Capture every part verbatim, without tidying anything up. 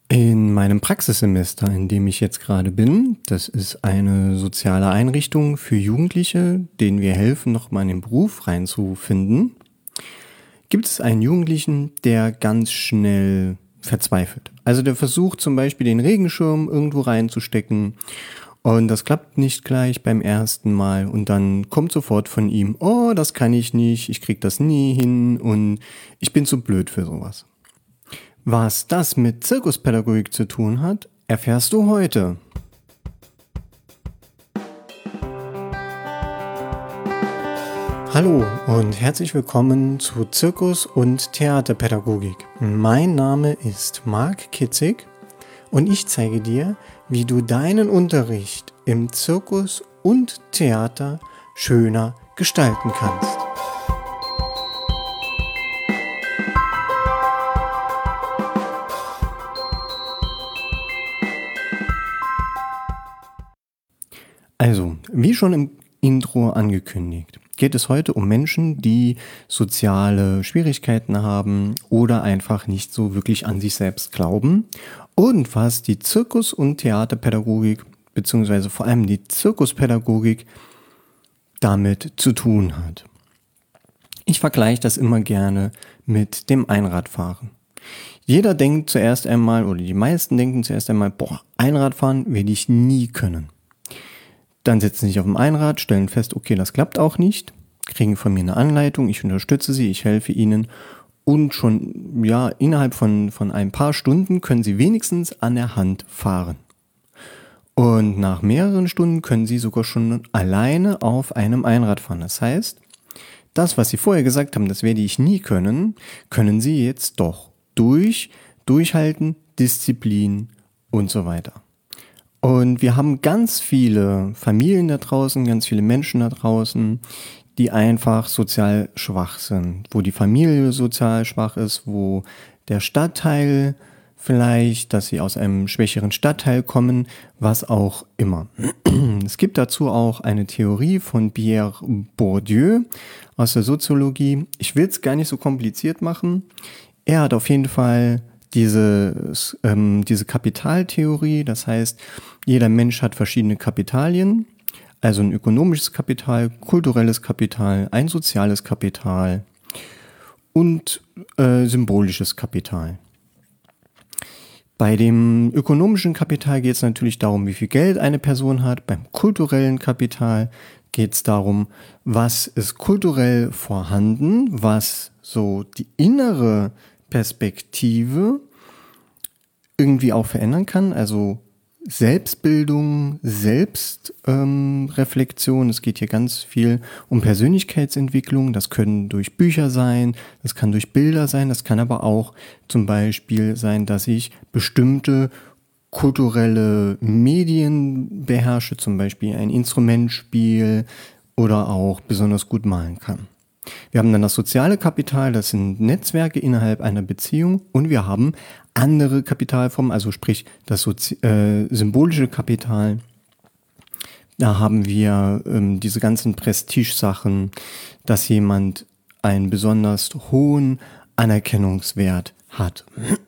In meinem Praxissemester, in dem ich jetzt gerade bin, das ist eine soziale Einrichtung für Jugendliche, denen wir helfen, nochmal in den Beruf reinzufinden, gibt es einen Jugendlichen, der ganz schnell verzweifelt. Also der versucht zum Beispiel den Regenschirm irgendwo reinzustecken und das klappt nicht gleich beim ersten Mal und dann kommt sofort von ihm, oh, das kann ich nicht, ich krieg das nie hin und ich bin zu blöd für sowas. Was das mit Zirkuspädagogik zu tun hat, erfährst du heute. Hallo und herzlich willkommen zu Zirkus- und Theaterpädagogik. Mein Name ist Marc Kitzig und ich zeige dir, wie du deinen Unterricht im Zirkus und Theater schöner gestalten kannst. Also, wie schon im Intro angekündigt, geht es heute um Menschen, die soziale Schwierigkeiten haben oder einfach nicht so wirklich an sich selbst glauben und was die Zirkus- und Theaterpädagogik beziehungsweise vor allem die Zirkuspädagogik damit zu tun hat. Ich vergleiche das immer gerne mit dem Einradfahren. Jeder denkt zuerst einmal, oder die meisten denken zuerst einmal, boah, Einradfahren werde ich nie können. Dann setzen sie sich auf dem Einrad, stellen fest, okay, das klappt auch nicht, kriegen von mir eine Anleitung, ich unterstütze sie, ich helfe ihnen und schon ja innerhalb von, von ein paar Stunden können sie wenigstens an der Hand fahren. Und nach mehreren Stunden können sie sogar schon alleine auf einem Einrad fahren. Das heißt, das, was sie vorher gesagt haben, das werde ich nie können, können sie jetzt doch durch, durchhalten, Disziplin und so weiter. Und wir haben ganz viele Familien da draußen, ganz viele Menschen da draußen, die einfach sozial schwach sind, wo die Familie sozial schwach ist, wo der Stadtteil vielleicht, dass sie aus einem schwächeren Stadtteil kommen, was auch immer. Es gibt dazu auch eine Theorie von Pierre Bourdieu aus der Soziologie. Ich will es gar nicht so kompliziert machen. Er hat auf jeden Fall Diese, ähm, diese Kapitaltheorie, das heißt, jeder Mensch hat verschiedene Kapitalien, also ein ökonomisches Kapital, kulturelles Kapital, ein soziales Kapital und äh, symbolisches Kapital. Bei dem ökonomischen Kapital geht es natürlich darum, wie viel Geld eine Person hat. Beim kulturellen Kapital geht es darum, was ist kulturell vorhanden, was so die innere Perspektive irgendwie auch verändern kann, also Selbstbildung, Selbstreflexion. Ähm, es geht hier ganz viel um Persönlichkeitsentwicklung. Das können durch Bücher sein, das kann durch Bilder sein, das kann aber auch zum Beispiel sein, dass ich bestimmte kulturelle Medien beherrsche, zum Beispiel ein Instrument spiele oder auch besonders gut malen kann. Wir haben dann das soziale Kapital, das sind Netzwerke innerhalb einer Beziehung und wir haben andere Kapitalformen, also sprich das Sozi- äh, symbolische Kapital. Da haben wir ähm, diese ganzen Prestigesachen, dass jemand einen besonders hohen Anerkennungswert hat.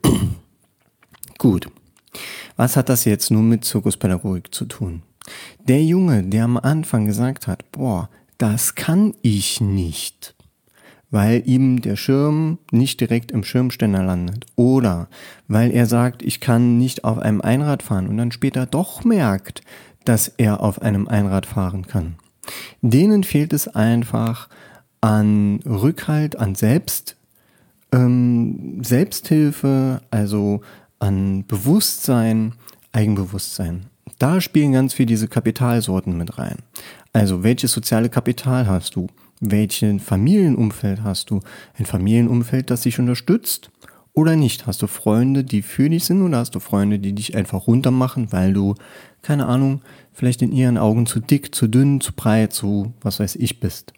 Gut, was hat das jetzt nun mit Zirkuspädagogik zu tun? Der Junge, der am Anfang gesagt hat, boah, das kann ich nicht, weil ihm der Schirm nicht direkt im Schirmständer landet oder weil er sagt, ich kann nicht auf einem Einrad fahren und dann später doch merkt, dass er auf einem Einrad fahren kann. Denen fehlt es einfach an Rückhalt, an Selbst, ähm, Selbsthilfe, also an Bewusstsein, Eigenbewusstsein. Da spielen ganz viel diese Kapitalsorten mit rein. Also welches soziale Kapital hast du? Welches Familienumfeld hast du? Ein Familienumfeld, das dich unterstützt oder nicht? Hast du Freunde, die für dich sind oder hast du Freunde, die dich einfach runtermachen, weil du, keine Ahnung, vielleicht in ihren Augen zu dick, zu dünn, zu breit, zu was weiß ich bist?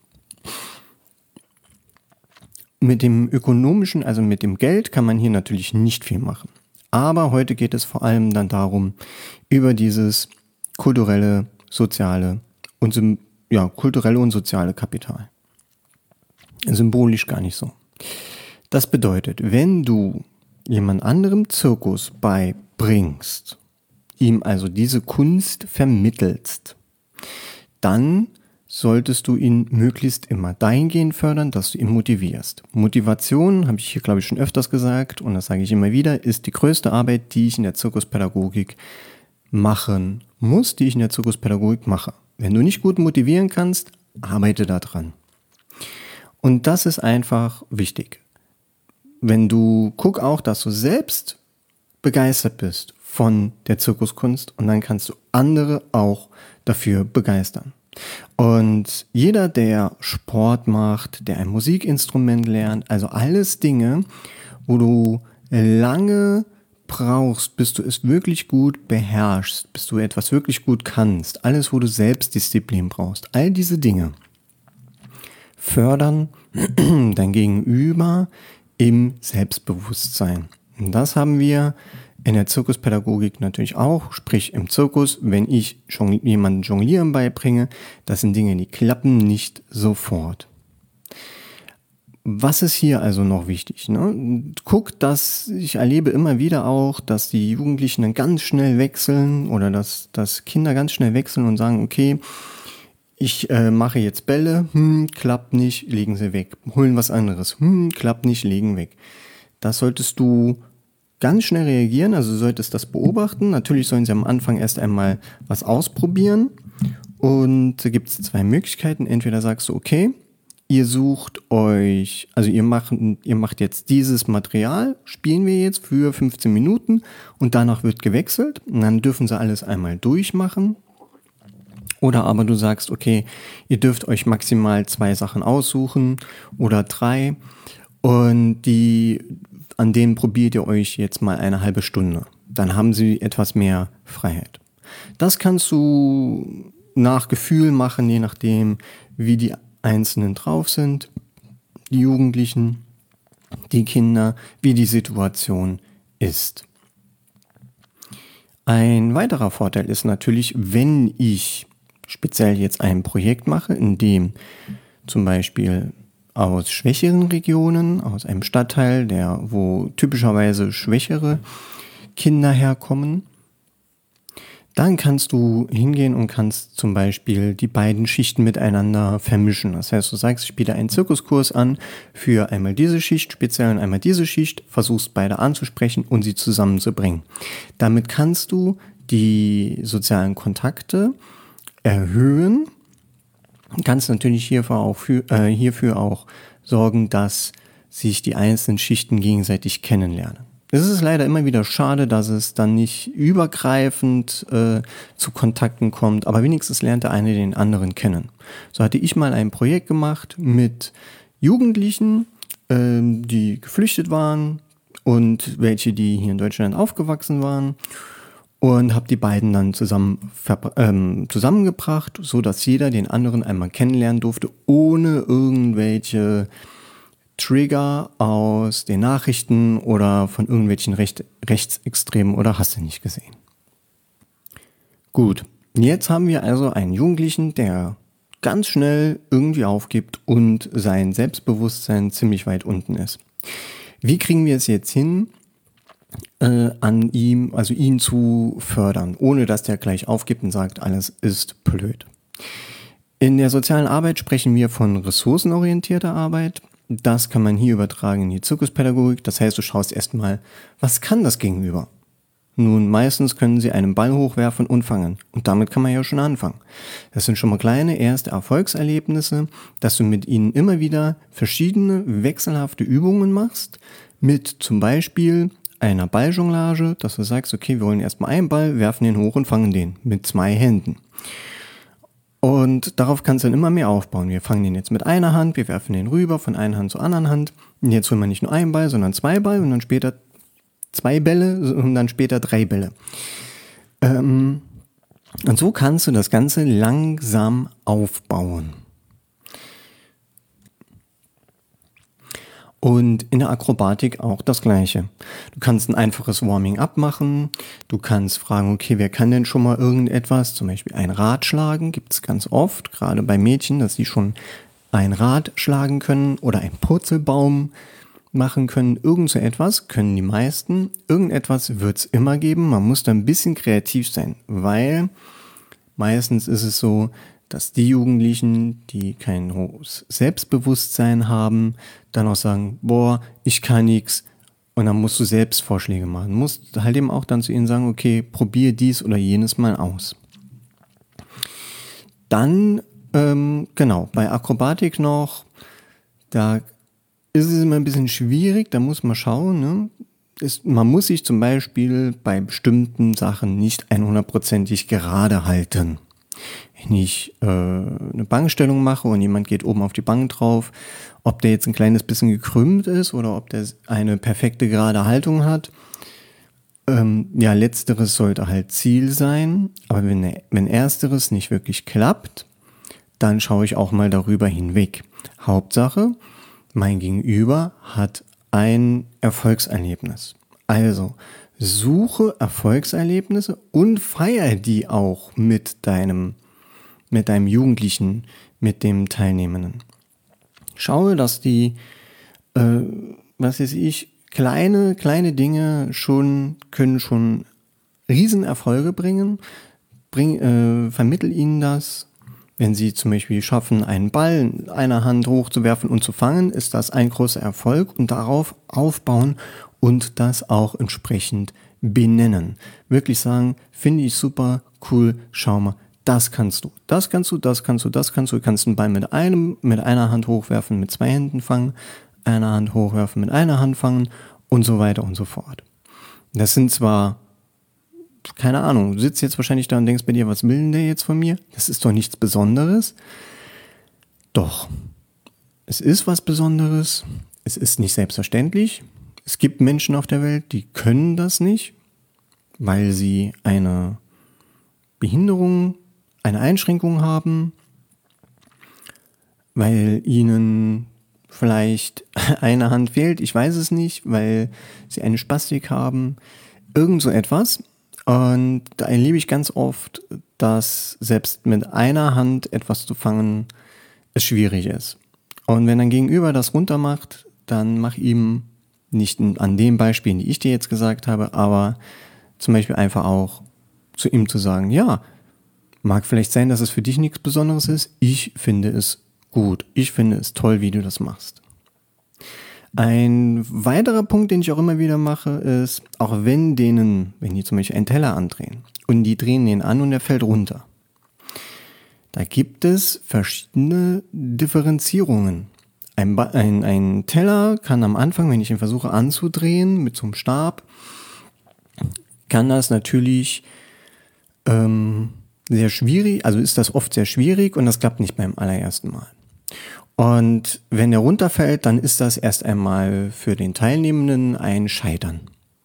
Mit dem ökonomischen, also mit dem Geld kann man hier natürlich nicht viel machen. Aber heute geht es vor allem dann darum, über dieses kulturelle, soziale und ja, kulturelle und soziale Kapital. Symbolisch gar nicht so. Das bedeutet, wenn du jemand anderem Zirkus beibringst, ihm also diese Kunst vermittelst, dann solltest du ihn möglichst immer dahingehend fördern, dass du ihn motivierst. Motivation, habe ich hier glaube ich schon öfters gesagt und das sage ich immer wieder, ist die größte Arbeit, die ich in der Zirkuspädagogik machen muss, die ich in der Zirkuspädagogik mache. Wenn du nicht gut motivieren kannst, arbeite daran. Und das ist einfach wichtig. Wenn du, guck auch, dass du selbst begeistert bist von der Zirkuskunst und dann kannst du andere auch dafür begeistern. Und jeder, der Sport macht, der ein Musikinstrument lernt, also alles Dinge, wo du lange brauchst, bis du es wirklich gut beherrschst, bis du etwas wirklich gut kannst, alles, wo du Selbstdisziplin brauchst, all diese Dinge fördern dein Gegenüber im Selbstbewusstsein. Und das haben wir in der Zirkuspädagogik natürlich auch, sprich im Zirkus, wenn ich jong- jemandem Jonglieren beibringe, das sind Dinge, die klappen nicht sofort. Was ist hier also noch wichtig? Ne? Guck, dass ich erlebe immer wieder auch, dass die Jugendlichen dann ganz schnell wechseln oder dass, dass Kinder ganz schnell wechseln und sagen, okay, ich äh, mache jetzt Bälle, hm, klappt nicht, legen sie weg. Holen was anderes, hm, klappt nicht, legen weg. Das solltest du ganz schnell reagieren, also du solltest das beobachten. Natürlich sollen sie am Anfang erst einmal was ausprobieren. Und da gibt es zwei Möglichkeiten. Entweder sagst du, okay, ihr sucht euch, also ihr macht, ihr macht jetzt dieses Material, spielen wir jetzt für fünfzehn Minuten und danach wird gewechselt. Und dann dürfen sie alles einmal durchmachen. Oder aber du sagst, okay, ihr dürft euch maximal zwei Sachen aussuchen oder drei und die, an denen probiert ihr euch jetzt mal eine halbe Stunde. Dann haben sie etwas mehr Freiheit. Das kannst du nach Gefühl machen, je nachdem, wie die Einzelnen drauf sind, die Jugendlichen, die Kinder, wie die Situation ist. Ein weiterer Vorteil ist natürlich, wenn ich speziell jetzt ein Projekt mache, in dem zum Beispiel aus schwächeren Regionen, aus einem Stadtteil, der, wo typischerweise schwächere Kinder herkommen, dann kannst du hingehen und kannst zum Beispiel die beiden Schichten miteinander vermischen. Das heißt, du sagst, ich biete einen Zirkuskurs an für einmal diese Schicht speziell und einmal diese Schicht, versuchst beide anzusprechen und sie zusammenzubringen. Damit kannst du die sozialen Kontakte erhöhen, kannst natürlich hierfür auch, für, äh, hierfür auch sorgen, dass sich die einzelnen Schichten gegenseitig kennenlernen. Es ist leider immer wieder schade, dass es dann nicht übergreifend äh, zu Kontakten kommt, aber wenigstens lernt der eine den anderen kennen. So hatte ich mal ein Projekt gemacht mit Jugendlichen, äh, die geflüchtet waren und welche, die hier in Deutschland aufgewachsen waren. Und habe die beiden dann zusammen verbra- ähm, zusammengebracht, so dass jeder den anderen einmal kennenlernen durfte, ohne irgendwelche Trigger aus den Nachrichten oder von irgendwelchen Recht, Rechtsextremen oder hast du nicht gesehen. Gut, jetzt haben wir also einen Jugendlichen, der ganz schnell irgendwie aufgibt und sein Selbstbewusstsein ziemlich weit unten ist. Wie kriegen wir es jetzt hin, Äh, an ihm, also ihn zu fördern, ohne dass der gleich aufgibt und sagt, alles ist blöd. In der sozialen Arbeit sprechen wir von ressourcenorientierter Arbeit. Das kann man hier übertragen in die Zirkuspädagogik. Das heißt, du schaust erstmal, was kann das Gegenüber? Nun, meistens können sie einen Ball hochwerfen und fangen. Und damit kann man ja schon anfangen. Das sind schon mal kleine erste Erfolgserlebnisse, dass du mit ihnen immer wieder verschiedene wechselhafte Übungen machst, mit zum Beispiel einer Balljonglage, dass du sagst, okay, wir holen erstmal einen Ball, werfen den hoch und fangen den mit zwei Händen. Und darauf kannst du dann immer mehr aufbauen. Wir fangen den jetzt mit einer Hand, wir werfen den rüber von einer Hand zur anderen Hand. Und jetzt holen wir nicht nur einen Ball, sondern zwei Ball und dann später zwei Bälle und dann später drei Bälle. Ähm, und so kannst du das Ganze langsam aufbauen. Und in der Akrobatik auch das Gleiche. Du kannst ein einfaches Warming-up machen. Du kannst fragen, okay, wer kann denn schon mal irgendetwas? Zum Beispiel ein Rad schlagen, gibt es ganz oft, gerade bei Mädchen, dass sie schon ein Rad schlagen können oder ein Purzelbaum machen können. Irgend so etwas können die meisten. Irgendetwas wird es immer geben. Man muss da ein bisschen kreativ sein, weil meistens ist es so, dass die Jugendlichen, die kein hohes Selbstbewusstsein haben, dann auch sagen, boah, ich kann nichts. Und dann musst du selbst Vorschläge machen. Du musst halt eben auch dann zu ihnen sagen, okay, probier dies oder jenes mal aus. Dann, ähm, genau, bei Akrobatik noch, da ist es immer ein bisschen schwierig, da muss man schauen, ne? Ist, man muss sich zum Beispiel bei bestimmten Sachen nicht hundertprozentig gerade halten. Wenn ich äh, eine Bankstellung mache und jemand geht oben auf die Bank drauf, ob der jetzt ein kleines bisschen gekrümmt ist oder ob der eine perfekte gerade Haltung hat, ähm, ja, letzteres sollte halt Ziel sein. Aber wenn, wenn ersteres nicht wirklich klappt, dann schaue ich auch mal darüber hinweg. Hauptsache, mein Gegenüber hat ein Erfolgserlebnis. Also suche Erfolgserlebnisse und feiere die auch mit deinem, mit deinem Jugendlichen, mit dem Teilnehmenden. Schaue, dass die, äh, was weiß ich, kleine, kleine Dinge schon, können schon Riesenerfolge bringen. Bring, äh, vermittel ihnen das. Wenn sie zum Beispiel schaffen, einen Ball in einer Hand hochzuwerfen und zu fangen, ist das ein großer Erfolg und darauf aufbauen und das auch entsprechend benennen. Wirklich sagen, finde ich super, cool, schau mal, das kannst du, das kannst du, das kannst du, das kannst du. Du kannst einen Ball mit einem, mit einer Hand hochwerfen, mit zwei Händen fangen, einer Hand hochwerfen, mit einer Hand fangen und so weiter und so fort. Das sind zwar keine Ahnung, du sitzt jetzt wahrscheinlich da und denkst bei dir, was will denn der jetzt von mir? Das ist doch nichts Besonderes. Doch, es ist was Besonderes. Es ist nicht selbstverständlich. Es gibt Menschen auf der Welt, die können das nicht, weil sie eine Behinderung, eine Einschränkung haben, weil ihnen vielleicht eine Hand fehlt, ich weiß es nicht, weil sie eine Spastik haben, irgend so etwas. Und da erlebe ich ganz oft, dass selbst mit einer Hand etwas zu fangen, es schwierig ist. Und wenn dein Gegenüber das runtermacht, dann mach ihm nicht an den Beispielen, die ich dir jetzt gesagt habe, aber zum Beispiel einfach auch zu ihm zu sagen, ja, mag vielleicht sein, dass es für dich nichts Besonderes ist, ich finde es gut, ich finde es toll, wie du das machst. Ein weiterer Punkt, den ich auch immer wieder mache, ist, auch wenn denen, wenn die zum Beispiel einen Teller andrehen und die drehen den an und der fällt runter, da gibt es verschiedene Differenzierungen. Ein, ba- ein, ein Teller kann am Anfang, wenn ich ihn versuche anzudrehen mit so einem Stab, kann das natürlich ähm, sehr schwierig, also ist das oft sehr schwierig und das klappt nicht beim allerersten Mal. Und wenn er runterfällt, dann ist das erst einmal für den Teilnehmenden ein Scheitern.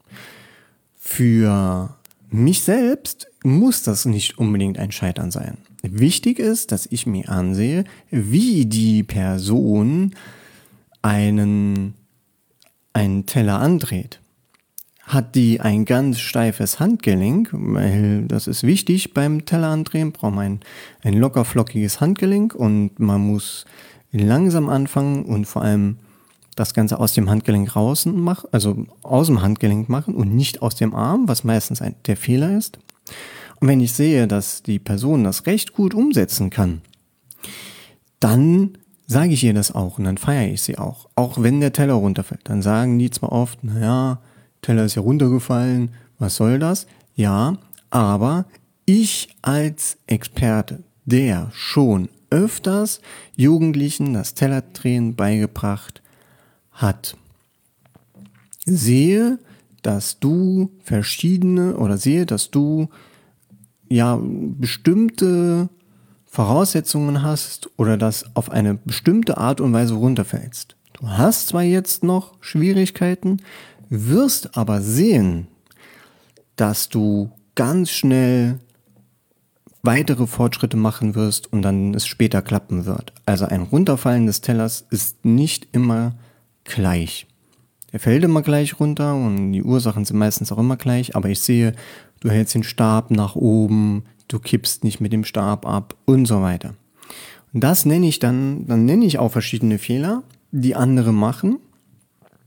Für mich selbst muss das nicht unbedingt ein Scheitern sein. Wichtig ist, dass ich mir ansehe, wie die Person einen, einen Teller andreht. Hat die ein ganz steifes Handgelenk, weil das ist wichtig beim Teller andrehen, braucht man ein, ein locker flockiges Handgelenk und man muss langsam anfangen und vor allem das Ganze aus dem Handgelenk raus machen, also aus dem Handgelenk machen und nicht aus dem Arm, was meistens ein, der Fehler ist. Und wenn ich sehe, dass die Person das recht gut umsetzen kann, dann sage ich ihr das auch und dann feiere ich sie auch. Auch wenn der Teller runterfällt, dann sagen die zwar oft, naja, Teller ist ja runtergefallen, was soll das? Ja, aber ich als Experte, der schon öfters Jugendlichen das Tellerdrehen beigebracht hat, sehe, dass du verschiedene oder sehe, dass du ja bestimmte Voraussetzungen hast oder dass auf eine bestimmte Art und Weise runterfällst. Du hast zwar jetzt noch Schwierigkeiten, wirst aber sehen, dass du ganz schnell weitere Fortschritte machen wirst und dann es später klappen wird. Also ein Runterfallen des Tellers ist nicht immer gleich. Er fällt immer gleich runter und die Ursachen sind meistens auch immer gleich, aber ich sehe, du hältst den Stab nach oben, du kippst nicht mit dem Stab ab und so weiter. Und das nenne ich dann, dann nenne ich auch verschiedene Fehler, die andere machen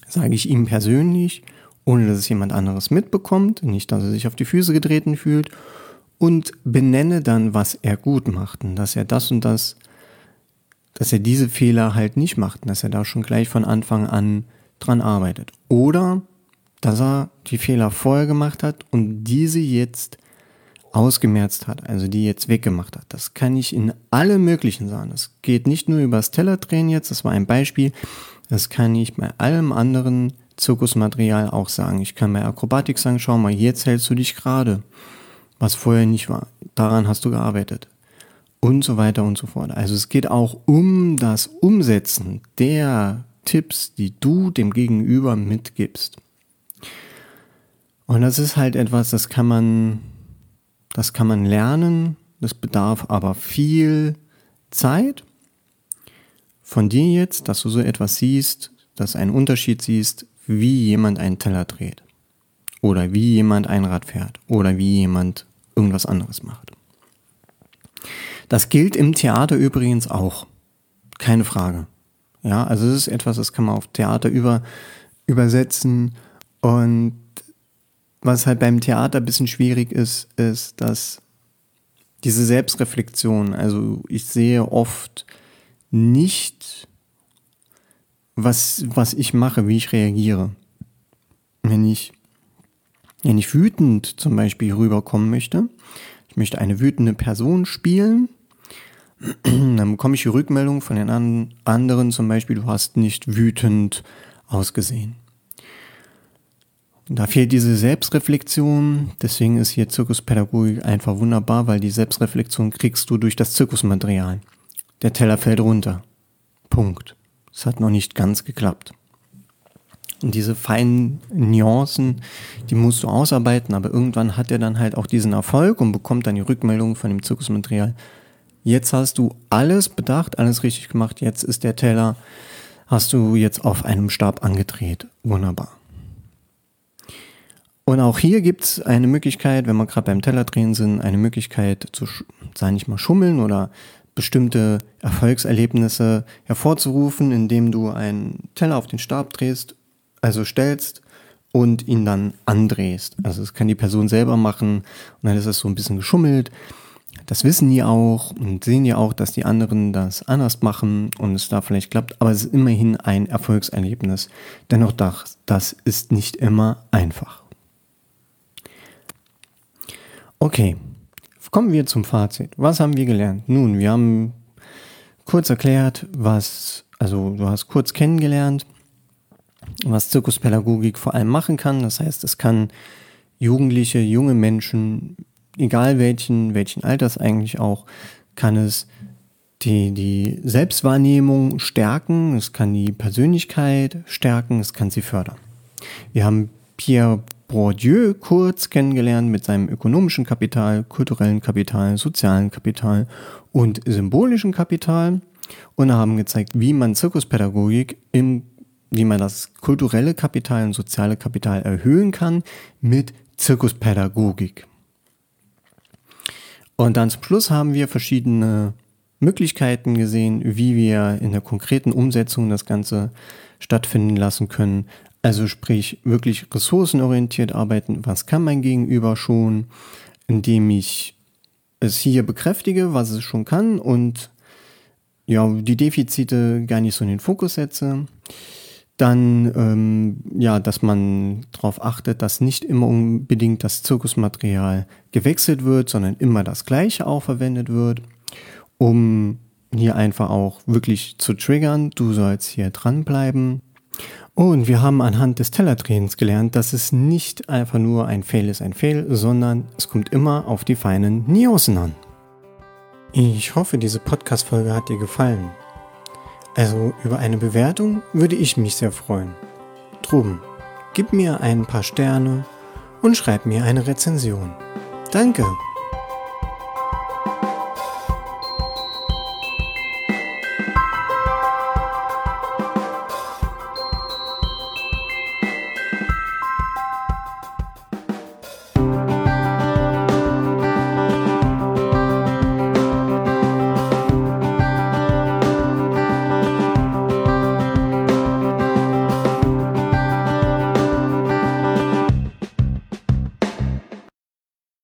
sage ich ihm persönlich, ohne dass es jemand anderes mitbekommt, nicht, dass er sich auf die Füße getreten fühlt, und benenne dann, was er gut macht und dass er das und das, dass er diese Fehler halt nicht macht und dass er da schon gleich von Anfang an dran arbeitet. Oder dass er die Fehler vorher gemacht hat und diese jetzt ausgemerzt hat, also die jetzt weggemacht hat. Das kann ich in alle möglichen sagen. Das geht nicht nur über das Tellertränen jetzt, das war ein Beispiel, das kann ich bei allem anderen Zirkusmaterial auch sagen. Ich kann bei Akrobatik sagen, schau mal, jetzt hältst du dich gerade, was vorher nicht war. Daran hast du gearbeitet. Und so weiter und so fort. Also es geht auch um das Umsetzen der Tipps, die du dem Gegenüber mitgibst. Und das ist halt etwas, das kann man, das kann man lernen, das bedarf aber viel Zeit von dir jetzt, dass du so etwas siehst, dass du einen Unterschied siehst, wie jemand einen Teller dreht oder wie jemand ein Rad fährt oder wie jemand irgendwas anderes macht. Das gilt im Theater übrigens auch, keine Frage. Ja, also es ist etwas, das kann man auf Theater über, übersetzen, und was halt beim Theater ein bisschen schwierig ist, ist, dass diese Selbstreflexion, also ich sehe oft nicht, was, was ich mache, wie ich reagiere. Wenn ich, wenn ich wütend zum Beispiel rüberkommen möchte, ich möchte eine wütende Person spielen, dann bekomme ich die Rückmeldung von den an, anderen, zum Beispiel, du hast nicht wütend ausgesehen. Da fehlt diese Selbstreflexion, deswegen ist hier Zirkuspädagogik einfach wunderbar, weil die Selbstreflexion kriegst du durch das Zirkusmaterial. Der Teller fällt runter. Punkt. Es hat noch nicht ganz geklappt. Und diese feinen Nuancen, die musst du ausarbeiten, aber irgendwann hat er dann halt auch diesen Erfolg und bekommt dann die Rückmeldung von dem Zirkusmaterial. Jetzt hast du alles bedacht, alles richtig gemacht, jetzt ist der Teller, hast du jetzt auf einem Stab angedreht. Wunderbar. Und auch hier gibt es eine Möglichkeit, wenn wir gerade beim Tellerdrehen sind, eine Möglichkeit zu, sei nicht mal schummeln oder bestimmte Erfolgserlebnisse hervorzurufen, indem du einen Teller auf den Stab drehst, also stellst und ihn dann andrehst. Also das kann die Person selber machen und dann ist es so ein bisschen geschummelt. Das wissen die auch und sehen die auch, dass die anderen das anders machen und es da vielleicht klappt, aber es ist immerhin ein Erfolgserlebnis. Dennoch, das, das ist nicht immer einfach. Okay, kommen wir zum Fazit. Was haben wir gelernt? Nun, wir haben kurz erklärt, was, also du hast kurz kennengelernt, was Zirkuspädagogik vor allem machen kann. Das heißt, es kann Jugendliche, junge Menschen, egal welchen, welchen Alters eigentlich auch, kann es die, die Selbstwahrnehmung stärken, es kann die Persönlichkeit stärken, es kann sie fördern. Wir haben Pierre Bourdieu kurz kennengelernt mit seinem ökonomischen Kapital, kulturellen Kapital, sozialen Kapital und symbolischen Kapital und haben gezeigt, wie man Zirkuspädagogik, im, wie man das kulturelle Kapital und soziale Kapital erhöhen kann mit Zirkuspädagogik. Und dann zum Schluss haben wir verschiedene Möglichkeiten gesehen, wie wir in der konkreten Umsetzung das Ganze stattfinden lassen können. Also sprich, wirklich ressourcenorientiert arbeiten. Was kann mein Gegenüber schon, indem ich es hier bekräftige, was es schon kann und ja, die Defizite gar nicht so in den Fokus setze. Dann, ähm, ja, dass man darauf achtet, dass nicht immer unbedingt das Zirkusmaterial gewechselt wird, sondern immer das Gleiche auch verwendet wird, um hier einfach auch wirklich zu triggern. Du sollst hier dranbleiben. Und wir haben anhand des Tellerdrehens gelernt, dass es nicht einfach nur ein Fail ist ein Fail, sondern es kommt immer auf die feinen Nuancen an. Ich hoffe, diese Podcast-Folge hat dir gefallen. Also über eine Bewertung würde ich mich sehr freuen. Drum, gib mir ein paar Sterne und schreib mir eine Rezension. Danke!